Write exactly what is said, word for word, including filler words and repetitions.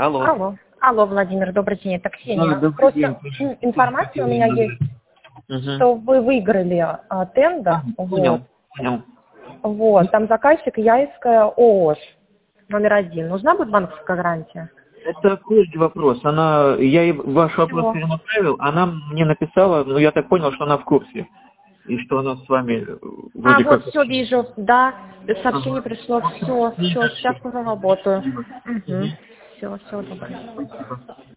Алло. Алло. Алло, Владимир, добрый день, это Ксения. Добрый Просто день. информация у меня есть, Угу. что вы выиграли а, тендер. А, понял, Вот. понял. Вот. Там заказчик Яйская ООО номер один. Нужна будет банковская гарантия? Это позже вопрос. Она, я ей ваш вопрос Чего? перенаправил, она мне написала, ну я так понял, что она в курсе. И что она с вами э, А, вроде вот, как... все вижу. Да, сообщение Ага. пришло. Все, все, сейчас уже работаю. Угу. Мгм. Все, все, добрый.